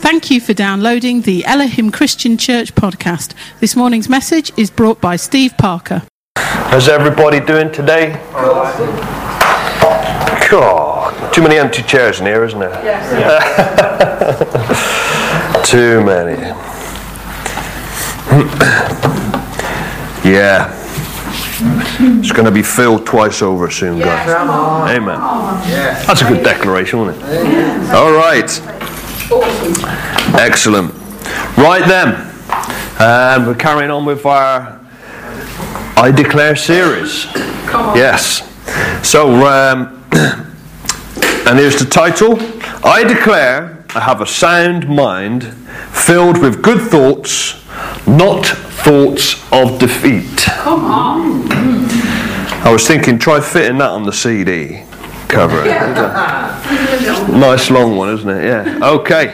Thank you for downloading the Elohim Christian Church podcast. This morning's message is brought by Steve Parker. How's everybody doing today? God, too many empty chairs in here, isn't there? Yes. Too many. Yeah. It's going to be filled twice over soon, guys. Amen. That's a good declaration, wasn't it? Yeah. All right. Excellent. Right then. We're carrying on with our I Declare series. Yes. So, and here's the title. I declare I have a sound mind filled with good thoughts, not thoughts of defeat. Come on. I was thinking, try fitting that on the CD cover. Nice long one, isn't it? Yeah. Okay.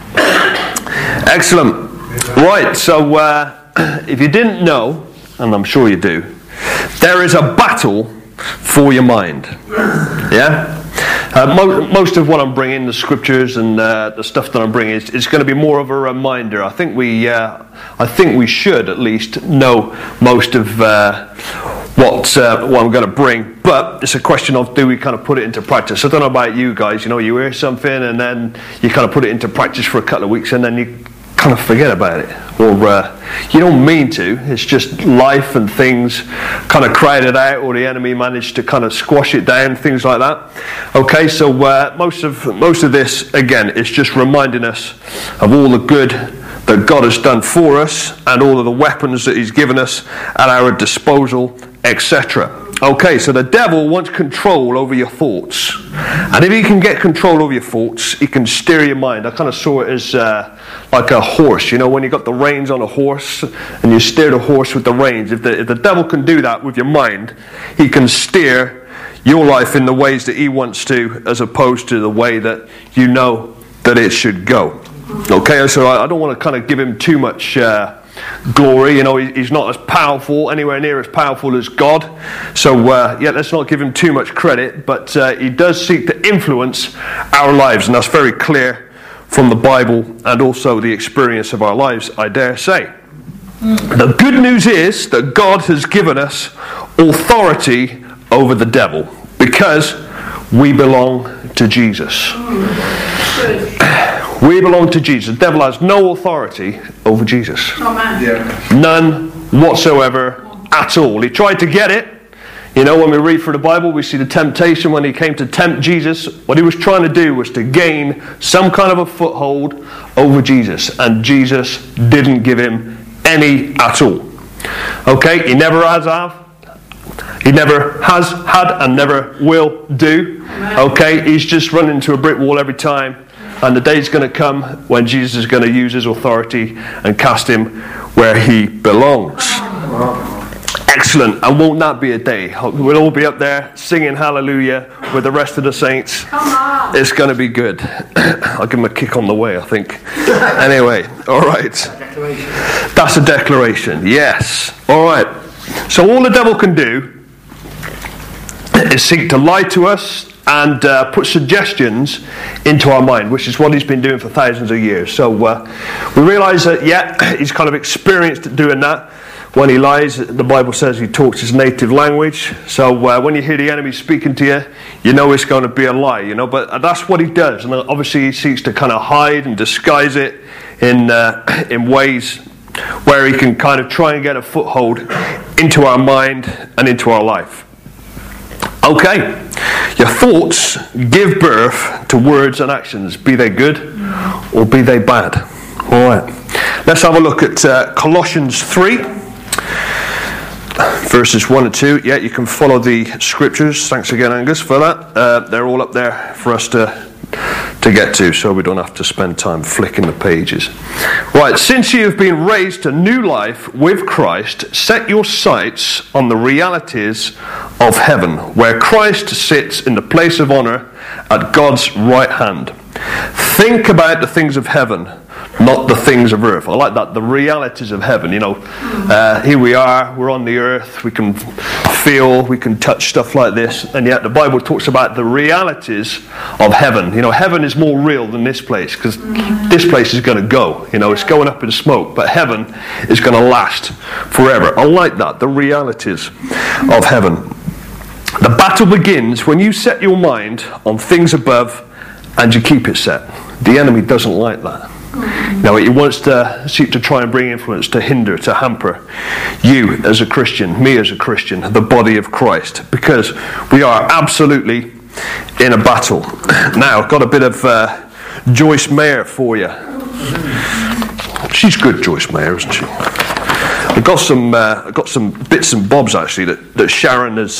Excellent. Right, so if you didn't know, and I'm sure you do, there is a battle for your mind. Yeah? Most of what I'm bringing, the scriptures and the stuff that I'm bringing, is going to be more of a reminder. I think we should at least know most of what I'm going to bring, but it's a question of, do we kind of put it into practice? I don't know about you guys. You hear something and then you kind of put it into practice for a couple of weeks and then you kind of forget about it, or you don't mean to. It's just life and things kind of crowded out, or the enemy managed to kind of squash it down, things like that. Okay, so most of this again is just reminding us of all the good that God has done for us and all of the weapons that He's given us at our disposal, etc. Okay, so the devil wants control over your thoughts. And if he can get control over your thoughts, he can steer your mind. I kind of saw it as like a horse. When you got the reins on a horse and you steer the horse with the reins. If the devil can do that with your mind, he can steer your life in the ways that he wants to, as opposed to the way that you know that it should go. Okay, so I don't want to kind of give him too much glory. He's not as powerful, anywhere near as powerful as God. So let's not give him too much credit, but he does seek to influence our lives, and that's very clear from the Bible and also the experience of our lives, I dare say. The good news is that God has given us authority over the devil because we belong to Jesus. We belong to Jesus. The devil has no authority over Jesus. None whatsoever at all. He tried to get it. When we read through the Bible, we see the temptation when he came to tempt Jesus. What he was trying to do was to gain some kind of a foothold over Jesus. And Jesus didn't give him any at all. Okay? He never has had. He never has had and never will do. Okay? He's just run into a brick wall every time. And the day's going to come when Jesus is going to use his authority and cast him where he belongs. Excellent. And won't that be a day? We'll all be up there singing hallelujah with the rest of the saints. It's going to be good. I'll give him a kick on the way, I think. Anyway, all right. That's a declaration. Yes. All right. So all the devil can do is seek to lie to us and put suggestions into our mind, which is what he's been doing for thousands of years. So we realise that, he's kind of experienced at doing that. When he lies, the Bible says he talks his native language. So when you hear the enemy speaking to you, you know it's going to be a lie, But that's what he does. And obviously he seeks to kind of hide and disguise it in ways where he can kind of try and get a foothold into our mind and into our life. Okay, your thoughts give birth to words and actions, be they good or be they bad. All right, let's have a look at Colossians 3, verses 1 and 2. Yeah, you can follow the scriptures. Thanks again, Angus, for that. They're all up there for us to get to, so we don't have to spend time flicking the pages. Right, since you have been raised to new life with Christ, set your sights on the realities of heaven, where Christ sits in the place of honor at God's right hand. Think about the things of heaven, not the things of earth. I like that, the realities of heaven. Here we are, we're on the earth, we can feel, we can touch stuff like this, and yet the Bible talks about the realities of heaven. Heaven is more real than this place, because this place is going to go. It's going up in smoke, but heaven is going to last forever. I like that, the realities of heaven. The battle begins when you set your mind on things above and you keep it set. The enemy doesn't like that. Now, he wants to seek to try and bring influence, to hinder, to hamper you as a Christian, me as a Christian, the body of Christ, because we are absolutely in a battle. Now, I've got a bit of Joyce Meyer for you. She's good, Joyce Meyer, isn't she? I've got some bits and bobs actually that Sharon has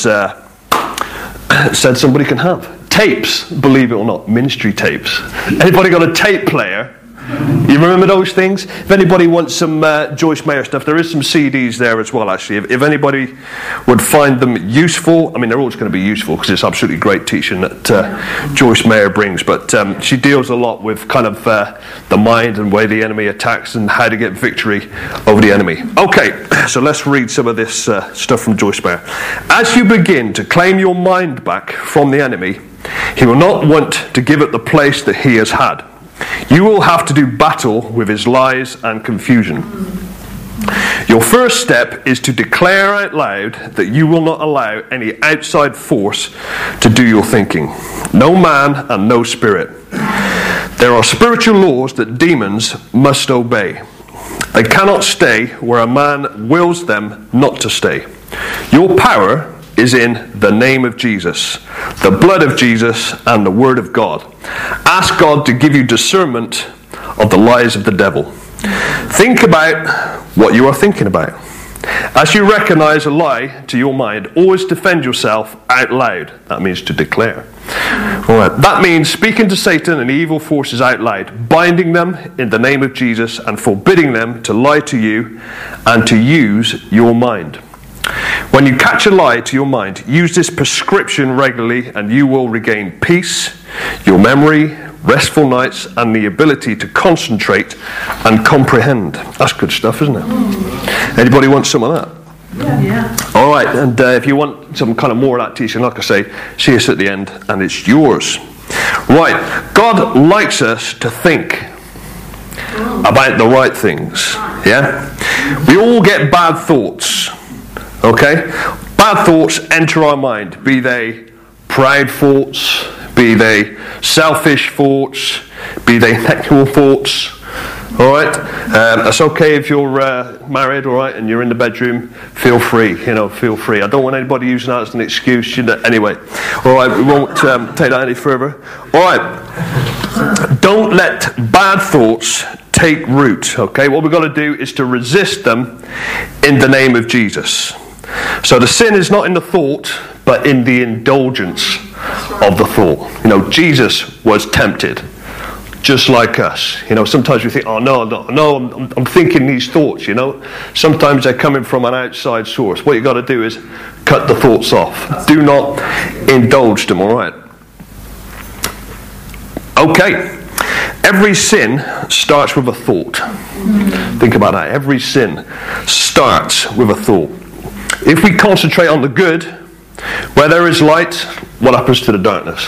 said somebody can have. Tapes, believe it or not, ministry tapes. Anybody got a tape player? You remember those things? If anybody wants some Joyce Meyer stuff, there is some CDs there as well, actually. If anybody would find them useful, they're always going to be useful because it's absolutely great teaching that Joyce Meyer brings. But she deals a lot with kind of the mind and way the enemy attacks and how to get victory over the enemy. Okay, so let's read some of this stuff from Joyce Meyer. As you begin to claim your mind back from the enemy, he will not want to give it the place that he has had. You will have to do battle with his lies and confusion. Your first step is to declare out loud that you will not allow any outside force to do your thinking. No man and no spirit. There are spiritual laws that demons must obey. They cannot stay where a man wills them not to stay. Your power is in the name of Jesus, the blood of Jesus, and the word of God. Ask God to give you discernment of the lies of the devil. Think about what you are thinking about. As you recognize a lie to your mind, always defend yourself out loud. That means to declare. All right. That means speaking to Satan and evil forces out loud, binding them in the name of Jesus, and forbidding them to lie to you and to use your mind. When you catch a lie to your mind, use this prescription regularly and you will regain peace, your memory, restful nights, and the ability to concentrate and comprehend. That's good stuff, isn't it? Anybody want some of that? Yeah. All right, and if you want some kind of more of that teaching, like I say, see us at the end and it's yours. Right, God likes us to think about the right things. Yeah? We all get bad thoughts. Okay? Bad thoughts enter our mind, be they proud thoughts, be they selfish thoughts, be they sexual thoughts. Alright? It's okay if you're married, alright, and you're in the bedroom, feel free, feel free. I don't want anybody using that as an excuse, anyway. Alright, we won't take that any further. Alright. Don't let bad thoughts take root, okay? What we've got to do is to resist them in the name of Jesus. So the sin is not in the thought, but in the indulgence of the thought. Jesus was tempted, just like us. Sometimes we think, oh no, I'm thinking these thoughts, Sometimes they're coming from an outside source. What you've got to do is cut the thoughts off. Do not indulge them, all right? Okay. Every sin starts with a thought. Think about that. Every sin starts with a thought. If we concentrate on the good, where there is light, what happens to the darkness?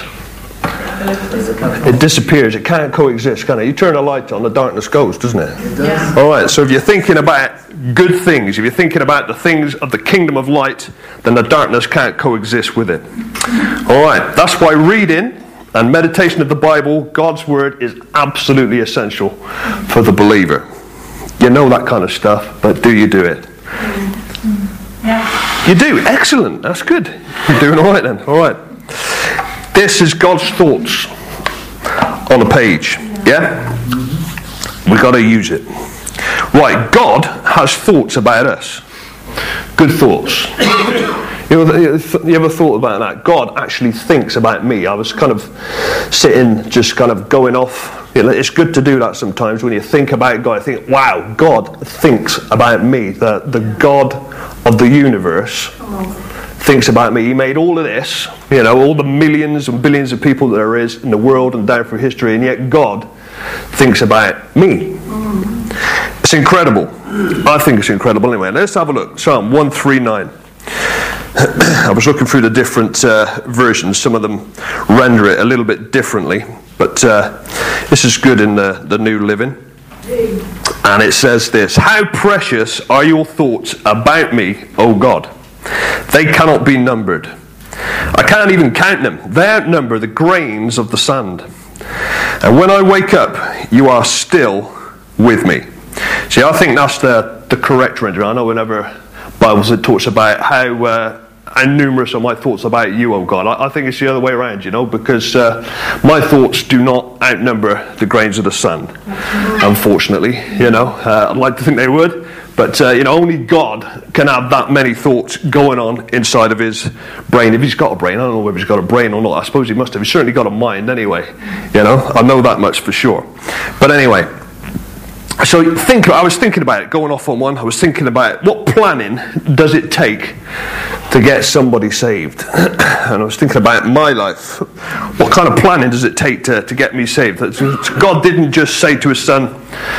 It disappears. It can't coexist, can it? You turn a light on, the darkness goes, doesn't it? It does. Yeah. All right, so if you're thinking about good things, if you're thinking about the things of the kingdom of light, then the darkness can't coexist with it. All right, that's why reading and meditation of the Bible, God's Word, is absolutely essential for the believer. You know that kind of stuff, but do you do it? Yeah. You do? Excellent. That's good. You're doing all right then. All right. This is God's thoughts on a page. Yeah? We've got to use it. Right, God has thoughts about us. Good thoughts. You ever thought about that? God actually thinks about me. I was kind of sitting, just kind of going off. It's good to do that sometimes when you think about God. I think, wow, God thinks about me. The God of the universe thinks about me. He made all of this, all the millions and billions of people that there is in the world and down through history, and yet God thinks about me. It's incredible. I think it's incredible. Anyway, let's have a look. Psalm 139. I was looking through the different versions. Some of them render it a little bit differently, but this is good in the New Living. And it says this: "How precious are your thoughts about me, O God? They cannot be numbered. I can't even count them. They outnumber the grains of the sand. And when I wake up, you are still with me." See, I think that's the correct rendering. I know whenever Bibles it talks about how numerous are my thoughts about you, O God. I think it's the other way around, because my thoughts do not outnumber the grains of the sand, unfortunately. I'd like to think they would, but only God can have that many thoughts going on inside of his brain. If he's got a brain, I don't know whether he's got a brain or not. I suppose he must have. He's certainly got a mind anyway. I know that much for sure. But anyway, so I was thinking about it, going off on one. I was thinking about what planning does it take to get somebody saved? And I was thinking about my life. What kind of planning does it take to get me saved? God didn't just say to his son,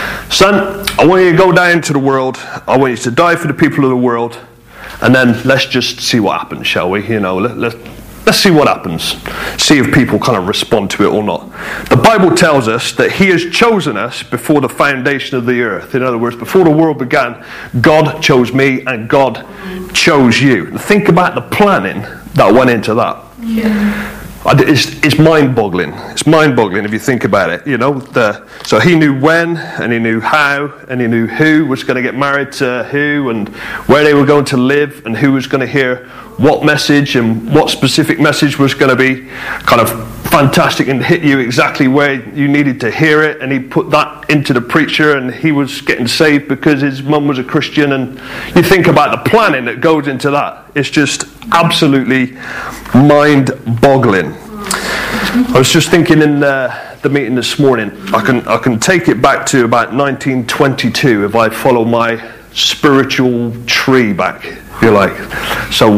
I want you to go down to the world. I want you to die for the people of the world. And then let's just see what happens, shall we? Let's see what happens. See if people kind of respond to it or not. The Bible tells us that he has chosen us before the foundation of the earth. In other words, before the world began, God chose me and God chose you. Think about the planning that went into that. Yeah. It's mind-boggling. It's mind-boggling if you think about it. So he knew when, and he knew how, and he knew who was going to get married to who, and where they were going to live, and who was going to hear what message, and what specific message was going to be kind of fantastic and hit you exactly where you needed to hear it. And he put that into the preacher, and he was getting saved because his mum was a Christian. And you think about the planning that goes into that. It's just absolutely mind-boggling. I was just thinking in the meeting this morning, I can take it back to about 1922 if I follow my spiritual tree back, if you like. So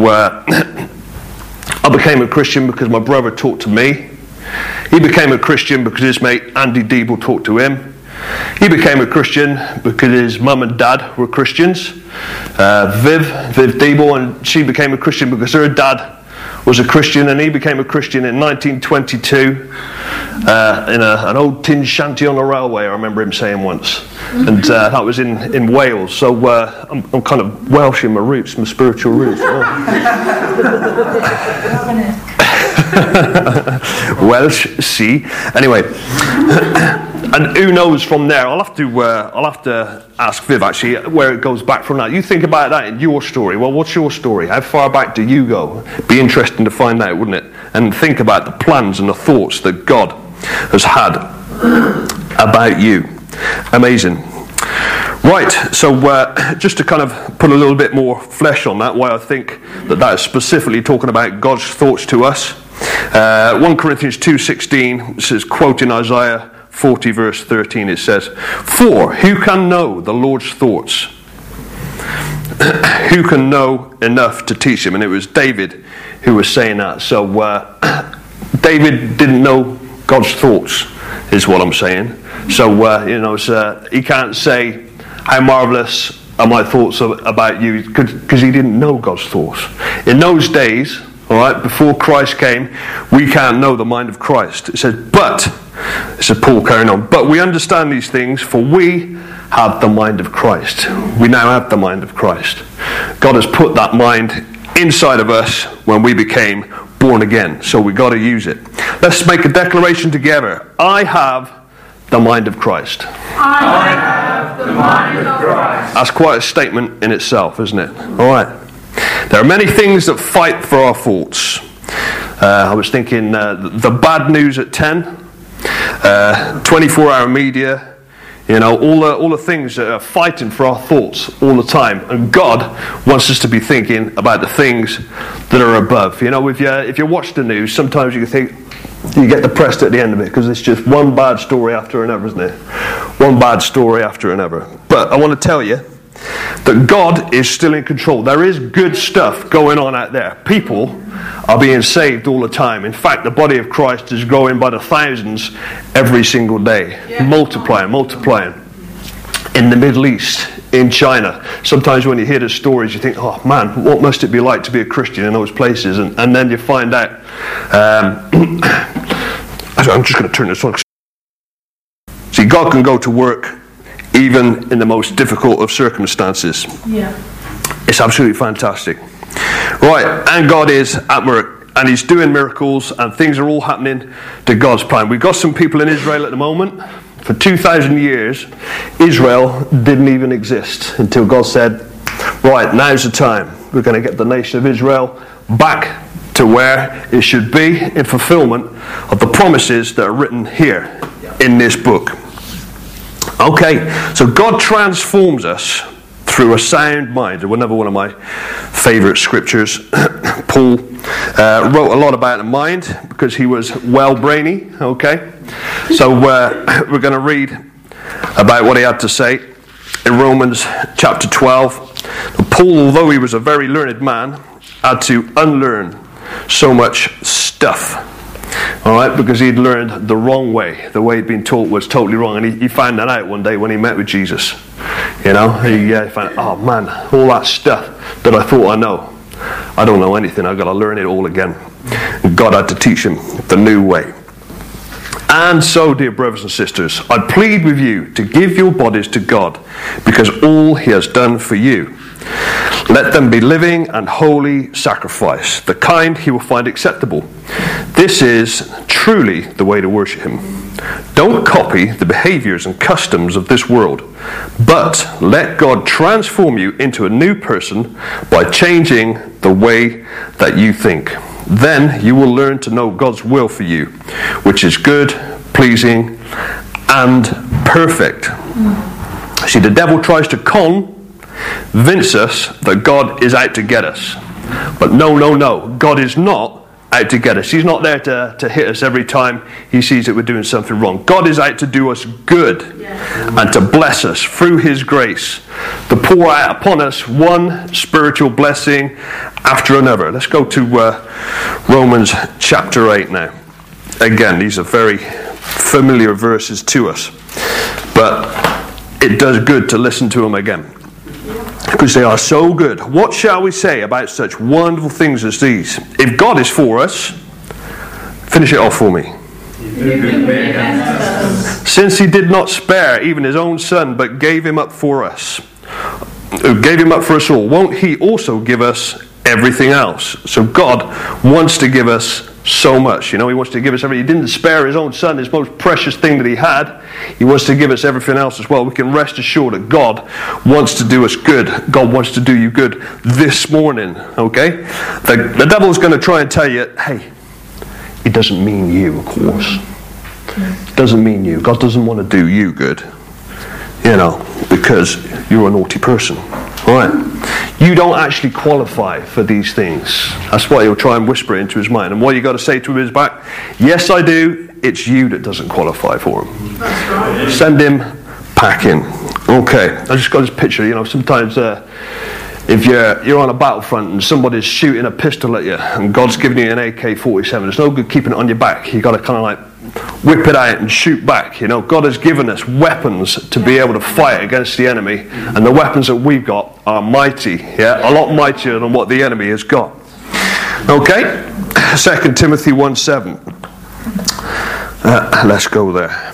I became a Christian because my brother talked to me. He became a Christian because his mate Andy Deeble talked to him. He became a Christian because his mum and dad were Christians. Viv Deeble, and she became a Christian because her dad was a Christian, and he became a Christian in 1922 in an old tin shanty on the railway, I remember him saying once. And that was in Wales. So I'm kind of Welsh in my roots, my spiritual roots. Welsh, see. Anyway, and who knows from there? I'll have to ask Viv actually where it goes back from that. You think about that in your story. Well, what's your story? How far back do you go? Be interesting to find out, wouldn't it? And think about the plans and the thoughts that God has had about you. Amazing. Right, so just to kind of put a little bit more flesh on that, why I think that is specifically talking about God's thoughts to us. 1 Corinthians 2:16 says, quoting Isaiah 40 verse 13, it says, "For who can know the Lord's thoughts? Who can know enough to teach him?" And it was David who was saying that. So David didn't know God's thoughts, is what I'm saying. So he can't say, "How marvelous are my thoughts about you," because he didn't know God's thoughts. In those days, all right, before Christ came, we can't know the mind of Christ. It says, Paul carrying on, "But we understand these things, for we have the mind of Christ." We now have the mind of Christ. God has put that mind inside of us when we became born again. So we got to use it. Let's make a declaration together. I have the mind of Christ. I have the mind of Christ. That's quite a statement in itself, isn't it? All right. There are many things that fight for our thoughts. I was thinking the bad news at 10, 24-hour media, all the things that are fighting for our thoughts all the time. And God wants us to be thinking about the things that are above. If you watch the news, sometimes you think you get depressed at the end of it because it's just one bad story after another, isn't it? One bad story after another. But I want to tell you that God is still in control. There is good stuff going on out there. People are being saved all the time. In fact, the body of Christ is growing by the thousands every single day. Multiplying. In the Middle East, in China. Sometimes when you hear the stories, you think, oh man, what must it be like to be a Christian in those places? And then you find out. I'm just going to turn this on. See, God can go to work even in the most difficult of circumstances. Yeah. It's absolutely fantastic. Right, and God is at work, and He's doing miracles, and things are all happening to God's plan. We've got some people in Israel at the moment. For 2,000 years, Israel didn't even exist until God said, right, now's the time. We're going to get the nation of Israel back to where it should be in fulfillment of the promises that are written here in this book. Okay, so God transforms us through a sound mind. Another one of my favourite scriptures. Paul wrote a lot about the mind because he was well brainy. Okay, so we're going to read about what he had to say in Romans chapter 12. Paul, although he was a very learned man, had to unlearn so much stuff. Alright, because he'd learned the wrong way. The way he'd been taught was totally wrong, and he found that out one day when he met with Jesus. You know, he found, oh man, all that stuff that I thought I know, I don't know anything. I've got to learn it all again. And God had to teach him the new way. And so, dear brothers and sisters, I plead with you to give your bodies to God, because all He has done for you. Let them be living and holy sacrifice, the kind He will find acceptable. This is truly the way to worship Him. Don't copy the behaviors and customs of this world, but let God transform you into a new person by changing the way that you think. Then you will learn to know God's will for you, which is good, pleasing, and perfect. See, the devil tries to convince us that God is out to get us. But no. God is not out to get us. He's not there to hit us every time He sees that we're doing something wrong. God is out to do us good and to bless us through His grace, to pour out upon us one spiritual blessing after another. Let's go to Romans chapter 8 now. Again, these are very familiar verses to us, but it does good to listen to them again, because they are so good. What shall we say about such wonderful things as these? If God is for us, finish it off for me. Since He did not spare even His own Son, but gave Him up for us, gave Him up for us all, won't He also give us everything else? So God wants to give us so much. You know, He wants to give us everything. He didn't spare His own Son, His most precious thing that He had. He wants to give us everything else as well. We can rest assured that God wants to do us good. God wants to do you good this morning. Okay? The devil's going to try and tell you, hey, it doesn't mean you, of course. It doesn't mean you. God doesn't want to do you good. You know, because you're a naughty person. Right? You don't actually qualify for these things. That's why he'll try and whisper it into his mind. And what you got to say to him is back, yes, I do. It's you that doesn't qualify for him. That's right. Send him packing. Okay. I just got this picture. You know, sometimes if you're on a battlefront and somebody's shooting a pistol at you and God's giving you an AK-47, it's no good keeping it on your back. You got to kind of like whip it out and shoot back. You know, God has given us weapons to be able to fight against the enemy, and the weapons that we've got are mighty, a lot mightier than what the enemy has got. Okay, 2 Timothy 1:7. Let's go there.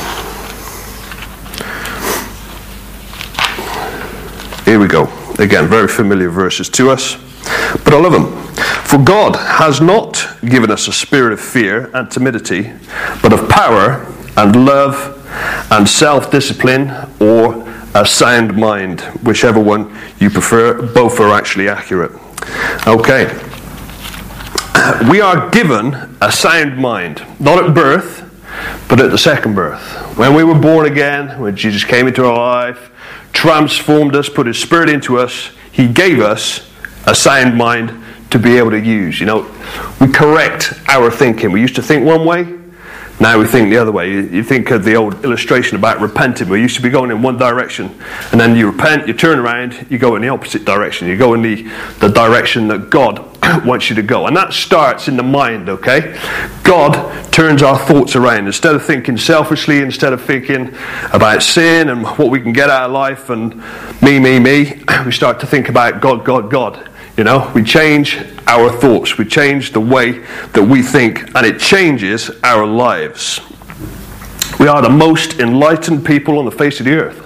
Here we go. Again, very familiar verses to us, but I love them. For God has not given us a spirit of fear and timidity, but of power and love and self-discipline, or a sound mind, whichever one you prefer. Both are actually accurate. Okay. We are given a sound mind, not at birth, but at the second birth. When we were born again, when Jesus came into our life, transformed us, put His Spirit into us, He gave us a sound mind to be able to use. You know, we correct our thinking. We used to think one way, Now we think the other way. You think of the old illustration about repenting. We used to be going in one direction, and then you repent, you turn around, you go in the opposite direction. You go in the direction that God wants you to go. And that starts in the mind, okay? God turns our thoughts around. Instead of thinking selfishly, instead of thinking about sin and what we can get out of life and me, we start to think about God, God, God. You know, we change our thoughts, we change the way that we think, and it changes our lives. We are the most enlightened people on the face of the earth.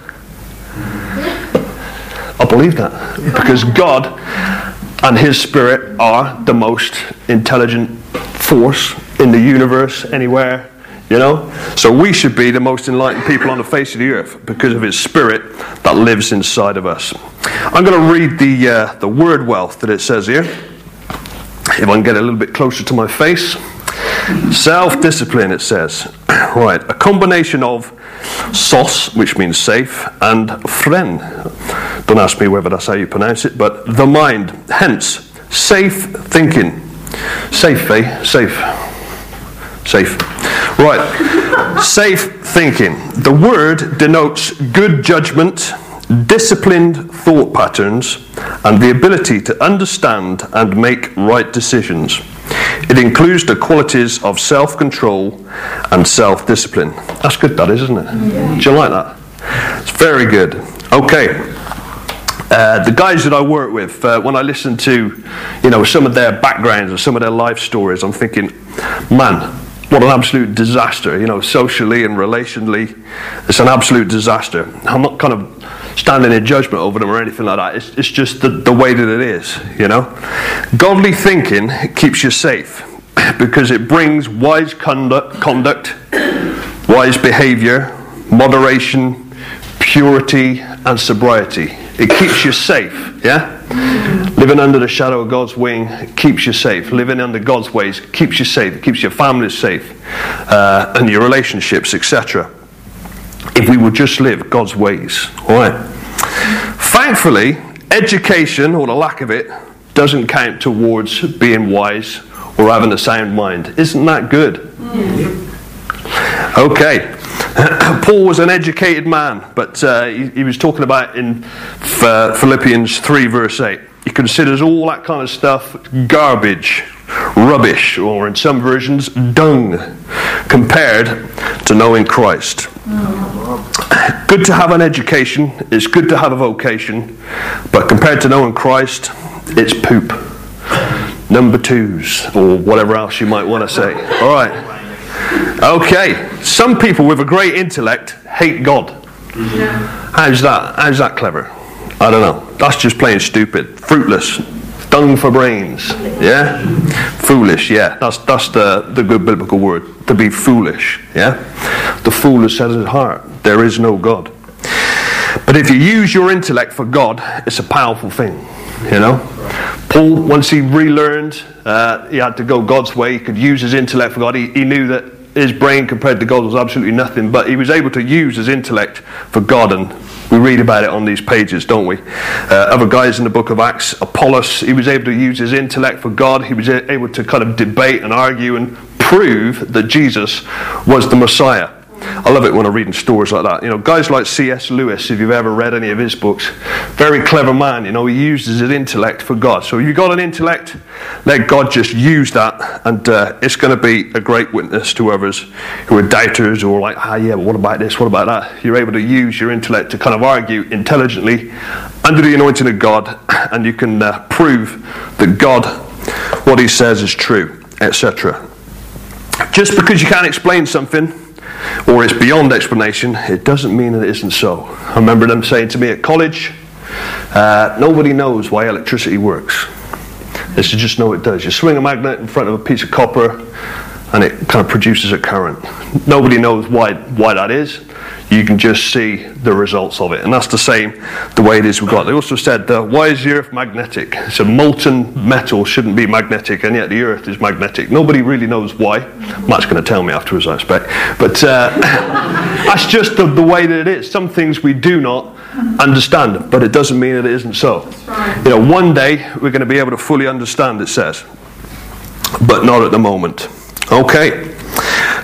I believe that, because God and His Spirit are the most intelligent force in the universe, anywhere. You know, so we should be the most enlightened people on the face of the earth because of His Spirit that lives inside of us. I'm going to read the word wealth that it says here. If I can get a little bit closer to my face. Self-discipline, it says. Right, a combination of sos, which means safe, and fren. Don't ask me whether that's how you pronounce it, but the mind. Hence, safe thinking. Safe, eh? Safe. Right, safe thinking. The word denotes good judgment, disciplined thought patterns, and the ability to understand and make right decisions. It includes the qualities of self-control and self-discipline. That's good, that is, isn't it? Yeah. Do you like that? It's very good. Okay. The guys that I work with, when I listen to, some of their backgrounds or some of their life stories, I'm thinking, man, what an absolute disaster, socially and relationally. It's an absolute disaster. I'm not kind of standing in judgment over them or anything like that. It's just the way that it is, Godly thinking keeps you safe because it brings wise conduct, wise behavior, moderation, purity, and sobriety. It keeps you safe, yeah? Living under the shadow of God's wing keeps you safe. Living under God's ways keeps you safe. It keeps your family safe and your relationships, etc. If we would just live God's ways. All right. Thankfully, education, or the lack of it, doesn't count towards being wise or having a sound mind. Isn't that good? Okay. Paul was an educated man, but he was talking about in Philippians 3 verse 8. He considers all that kind of stuff garbage, rubbish, or in some versions, dung, compared to knowing Christ. Good to have an education, it's good to have a vocation, but compared to knowing Christ, it's poop. Number twos, or whatever else you might want to say. All right. Okay, some people with a great intellect hate God. Yeah. How's that clever? I don't know. That's just plain stupid. Fruitless. Dung for brains. Yeah? Foolish, yeah. That's the good biblical word. To be foolish. Yeah? The fool has said in his heart, there is no God. But if you use your intellect for God, it's a powerful thing. Paul, once he relearned, he had to go God's way. He could use his intellect for God. He knew that his brain compared to God was absolutely nothing, but he was able to use his intellect for God, and we read about it on these pages, don't we? Other guys in the book of Acts, Apollos, he was able to use his intellect for God. He was able to kind of debate and argue and prove that Jesus was the Messiah. I love it when I read in stories like that. Guys like C.S. Lewis, if you've ever read any of his books, very clever man, he uses his intellect for God. So if you've got an intellect, let God just use that, and it's going to be a great witness to others who are doubters or like, but what about this, what about that? You're able to use your intellect to kind of argue intelligently under the anointing of God, and you can prove that God, what He says is true, etc. Just because you can't explain something, or it's beyond explanation, it doesn't mean that it isn't so. I remember them saying to me at college, nobody knows why electricity works. They should just know it does. You swing a magnet in front of a piece of copper and it kind of produces a current. Nobody knows why that is. You can just see the results of it. And that's the same the way it is with God. They also said, why is the earth magnetic? So molten metal shouldn't be magnetic, and yet the earth is magnetic. Nobody really knows why. Matt's going to tell me afterwards, I expect. But that's just the way that it is. Some things we do not understand, but it doesn't mean that it isn't so. One day we're going to be able to fully understand, it says. But not at the moment. Okay.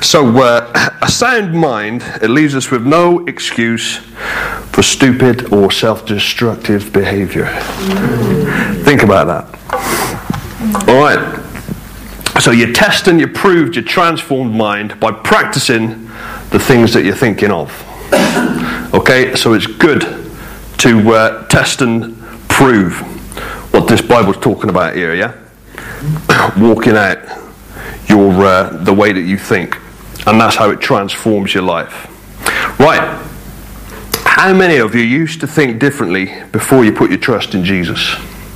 So, a sound mind, it leaves us with no excuse for stupid or self-destructive behavior. Think about that. All right. So you test and you prove your transformed mind by practicing the things that you're thinking of. Okay, so it's good to test and prove what this Bible's talking about here, yeah? Walking out your the way that you think, and that's how it transforms your life. Right. How many of you used to think differently before you put your trust in Jesus?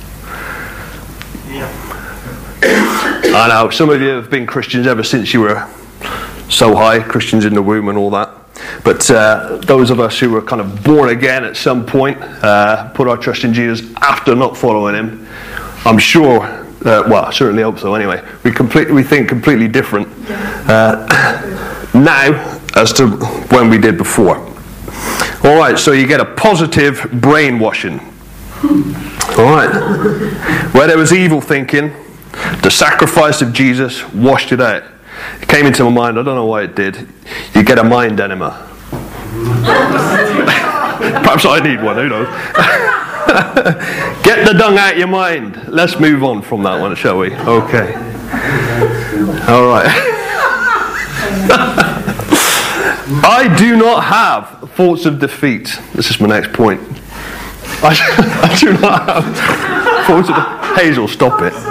I know some of you have been Christians ever since you were so high, Christians in the womb and all that. But those of us who were kind of born again at some point, put our trust in Jesus after not following him, I'm sure, well, I certainly hope so anyway, we think completely different now as to when we did before. All right, so you get a positive brainwashing. All right. Where there was evil thinking, the sacrifice of Jesus washed it out. It came into my mind, I don't know why it did. You get a mind enema. Perhaps I need one, who knows? Get the dung out of your mind. Let's move on from that one, shall we? Okay. All right. I do not have thoughts of defeat. This is my next point. I do not have thoughts of Hazel, stop it.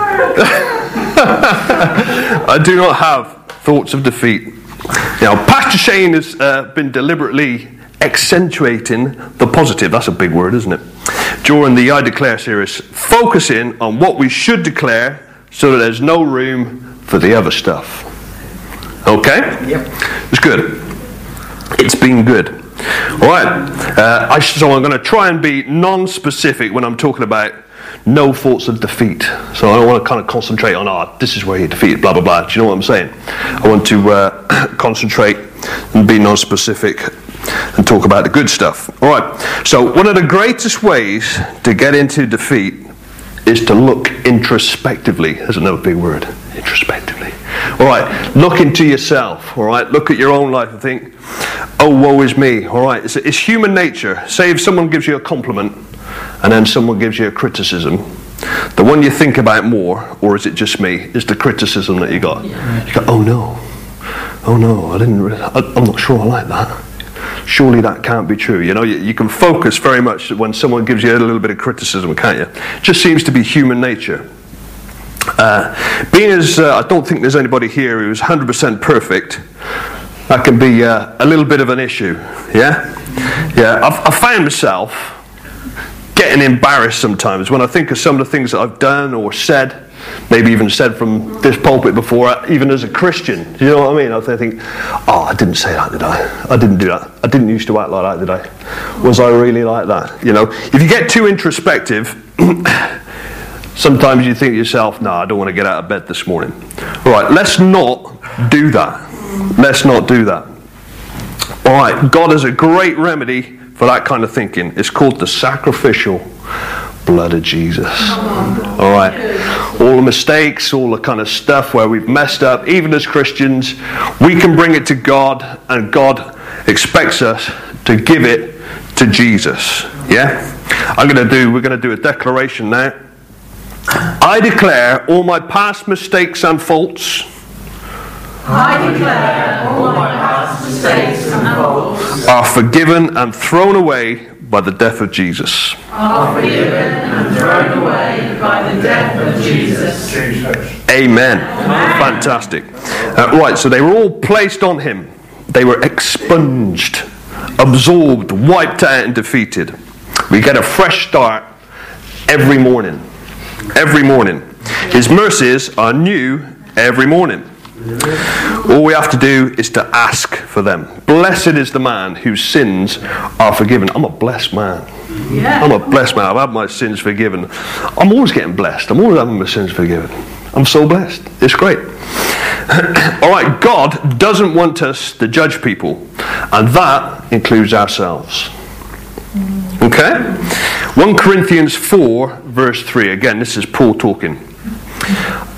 I do not have thoughts of defeat. Now, Pastor Shane has been deliberately accentuating the positive. That's a big word, isn't it? During the I Declare series, focusing on what we should declare so that there's no room for the other stuff. Okay? Yep. It's good. It's been good. All right. So I'm going to try and be non-specific when I'm talking about no thoughts of defeat. So I don't want to kind of concentrate on, this is where you're defeated, blah, blah, blah. Do you know what I'm saying? I want to concentrate and be non-specific and talk about the good stuff. All right. So one of the greatest ways to get into defeat is to look introspectively. There's another big word, introspectively. All right. Look into yourself. All right. Look at your own life and think, oh, woe is me. All right. It's human nature. Say if someone gives you a compliment and then someone gives you a criticism, the one you think about more, or is it just me, is the criticism that you got. You go, oh no, I'm not sure I like that. Surely that can't be true. You know, you can focus very much when someone gives you a little bit of criticism, can't you? It just seems to be human nature. Being as I don't think there's anybody here who's 100% perfect, that can be a little bit of an issue. Yeah? I've found myself getting embarrassed sometimes when I think of some of the things that I've done or said, maybe even said from this pulpit before, even as a Christian. Do you know what I mean? I think, I didn't say that, did I? I didn't do that. I didn't used to act like that, did I? Was I really like that? You know, if you get too introspective, sometimes you think to yourself, I don't want to get out of bed this morning. All right, let's not do that. Let's not do that. All right, God has a great remedy for that kind of thinking. It's called the sacrificial blood of Jesus. All right. All the mistakes, all the kind of stuff where we've messed up, even as Christians, we can bring it to God, and God expects us to give it to Jesus. Yeah? We're going to do a declaration now. I declare all my past mistakes and faults. I declare all my past mistakes and faults are forgiven and thrown away by the death of Jesus. Are forgiven and thrown away by the death of Jesus. Amen. Fantastic. Right, so they were all placed on him. They were expunged, absorbed, wiped out and defeated. We get a fresh start every morning. Every morning. His mercies are new every morning. All we have to do is to ask for them. Blessed is the man whose sins are forgiven. I'm a blessed man. I'm a blessed man. I've had my sins forgiven. I'm always getting blessed. I'm always having my sins forgiven. I'm so blessed. It's great. All right, God doesn't want us to judge people, and that includes ourselves. Okay? 1 Corinthians 4 verse 3. Again, this is Paul talking.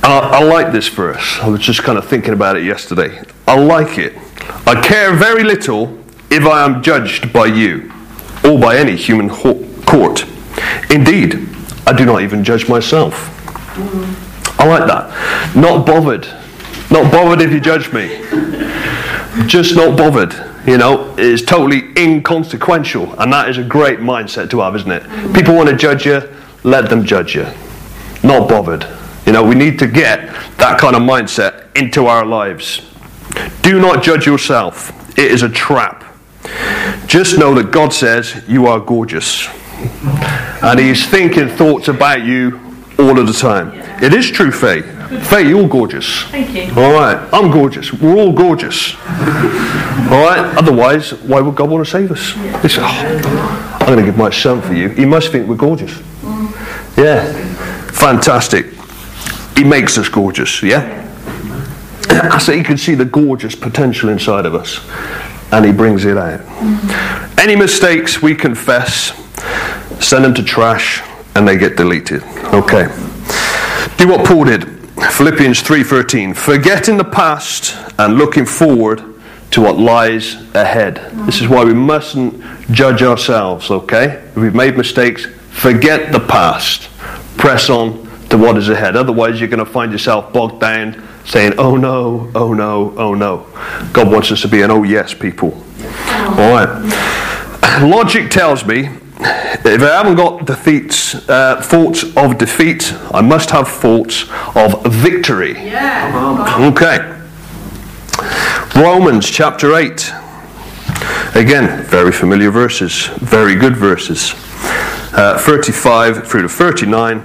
I like this verse. I was just kind of thinking about it yesterday. I like it. I care very little if I am judged by you or by any human court. Indeed, I do not even judge myself. I like that. Not bothered. Not bothered if you judge me. Just not bothered. You know, it's totally inconsequential. And that is a great mindset to have, isn't it? People want to judge you, let them judge you. Not bothered. You know, we need to get that kind of mindset into our lives. Do not judge yourself. It is a trap. Just know that God says you are gorgeous. And He's thinking thoughts about you all of the time. It is true, Faye. Faye, you're gorgeous. Thank you. All right, I'm gorgeous. We're all gorgeous. All right. Otherwise, why would God want to save us? He said, I'm going to give my son for you. He must think we're gorgeous. Yeah. Fantastic. He makes us gorgeous. Yeah. So He can see the gorgeous potential inside of us, and He brings it out. Any mistakes we confess, send them to trash, and they get deleted. Okay. Do what Paul did. Philippians 3:13. Forgetting the past and looking forward to what lies ahead. This is why we mustn't judge ourselves, okay? If we've made mistakes, forget the past. Press on to what is ahead. Otherwise, you're going to find yourself bogged down saying, oh no, oh no, oh no. God wants us to be an oh yes people. All right. Logic tells me if I haven't got thoughts of defeat, I must have thoughts of victory. Okay. Romans chapter 8. Again, very familiar verses, very good verses. 35 through to 39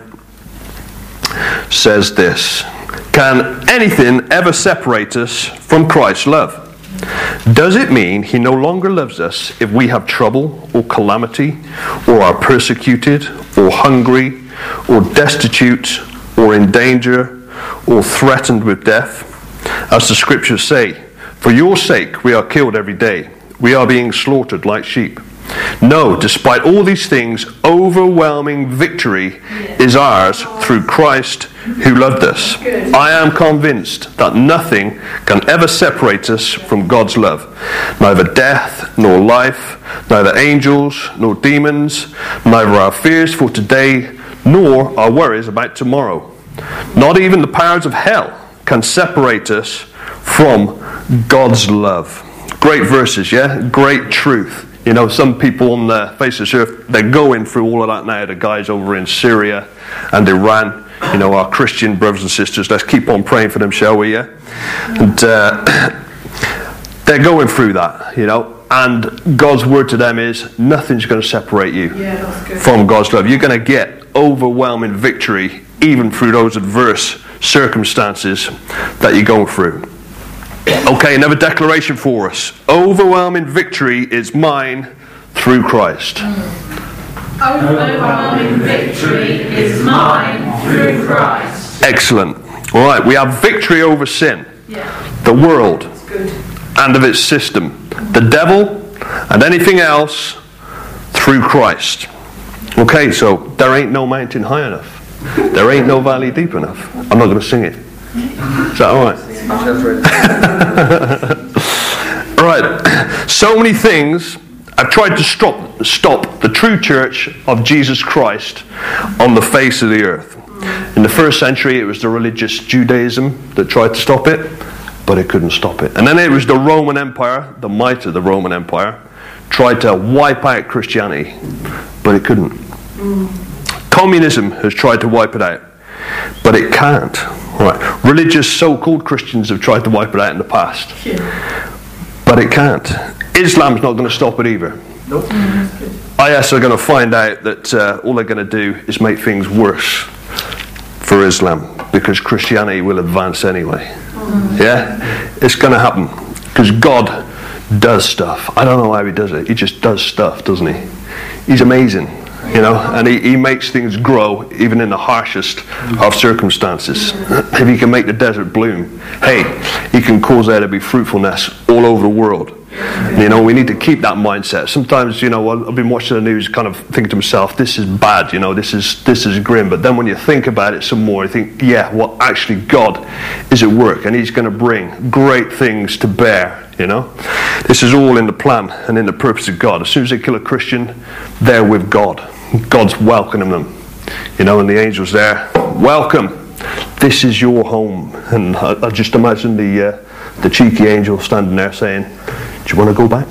says this. Can anything ever separate us from Christ's love? Does it mean He no longer loves us if we have trouble or calamity, or are persecuted, or hungry, or destitute, or in danger, or threatened with death? As the scriptures say, for your sake we are killed every day. We are being slaughtered like sheep. No, despite all these things, overwhelming victory is ours through Christ who loved us. I am convinced that nothing can ever separate us from God's love. Neither death nor life, neither angels nor demons, neither our fears for today nor our worries about tomorrow. Not even the powers of hell can separate us from God's love. Great verses, yeah? Great truth. You know, some people on the face of the earth, they're going through all of that now. The guys over in Syria and Iran, you know, our Christian brothers and sisters, let's keep on praying for them, shall we, yeah? And they're going through that, you know, and God's word to them is nothing's going to separate you from God's love. You're going to get overwhelming victory even through those adverse circumstances that you're going through. Okay, another declaration for us. Overwhelming victory is mine through Christ. Overwhelming victory is mine through Christ. Excellent. All right, we have victory over sin, the world, and of its system, the devil, and anything else through Christ. Okay, so there ain't no mountain high enough. There ain't no valley deep enough. I'm not going to sing it. Is that all right? Right. So many things I've tried to stop the true church of Jesus Christ on the face of the earth. In the first century, it was the religious Judaism that tried to stop it, but it couldn't stop it. And then it was the Roman Empire, the might of the Roman Empire, tried to wipe out Christianity, but it couldn't. Communism has tried to wipe it out, but it can't. Right. Religious so-called Christians have tried to wipe it out in the past, but it can't. Islam's not going to stop it either. Nope. IS are going to find out that all they're going to do is make things worse for Islam, because Christianity will advance anyway. Yeah? It's going to happen, because God does stuff. I don't know how He does it. He just does stuff, doesn't He? He's amazing. You know, and he makes things grow even in the harshest of circumstances. If He can make the desert bloom, hey, He can cause there to be fruitfulness all over the world. You know, we need to keep that mindset. Sometimes, you know, I've been watching the news, kind of thinking to myself, this is bad, you know, this is grim. But then when you think about it some more, you think, yeah, well, actually God is at work, and He's going to bring great things to bear, you know. This is all in the plan and in the purpose of God. As soon as they kill a Christian, they're with God. God's welcoming them, you know, and the angels there, welcome, this is your home. And I just imagine the cheeky angel standing there saying, do you want to go back?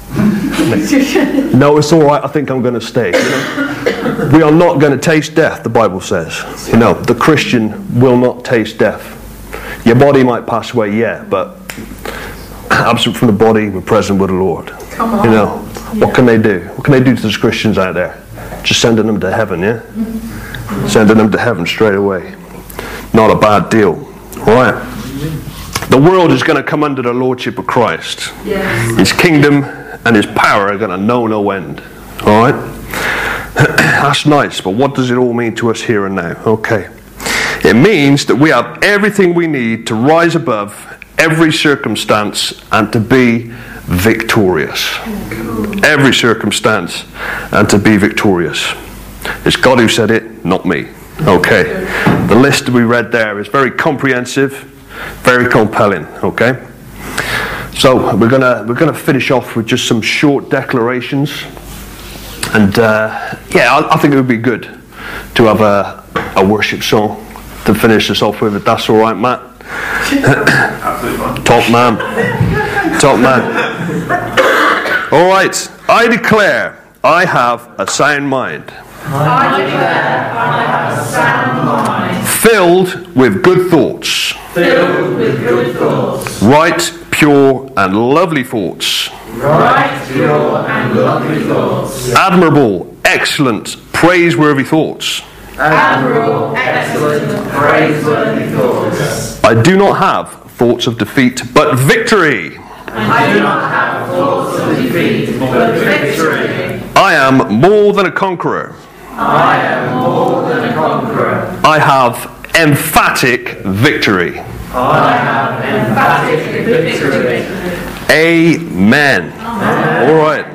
No, it's all right, I think I'm going to stay. You know? We are not going to taste death, the Bible says. You know, the Christian will not taste death. Your body might pass away, yeah, but absent from the body, we're present with the Lord. You know, what can they do? What can they do to those Christians out there? Just sending them to heaven, yeah? Sending them to heaven straight away. Not a bad deal. All right. The world is going to come under the lordship of Christ. Yes. His kingdom and His power are going to know no end. All right? That's nice, but what does it all mean to us here and now? Okay. It means that we have everything we need to rise above every circumstance and to be victorious. Every circumstance and to be victorious. It's God who said it, not me. Okay. The list that we read there is very comprehensive, very compelling. Okay. So we're gonna finish off with just some short declarations, and I think it would be good to have a worship song to finish this off with. If that's all right, Matt. Top man. All right. I declare I have a sound mind. I declare I have a sound mind. Filled with good thoughts. Filled with good thoughts. Right, pure, and lovely thoughts. Right, pure, and lovely thoughts. Admirable, excellent, praiseworthy thoughts. Admirable, excellent, praiseworthy thoughts. I do not have thoughts of defeat, but victory. I do not have thoughts of defeat, but victory. I am more than a conqueror. I am more than a conqueror. I have emphatic victory. I have emphatic victory. Amen. All right.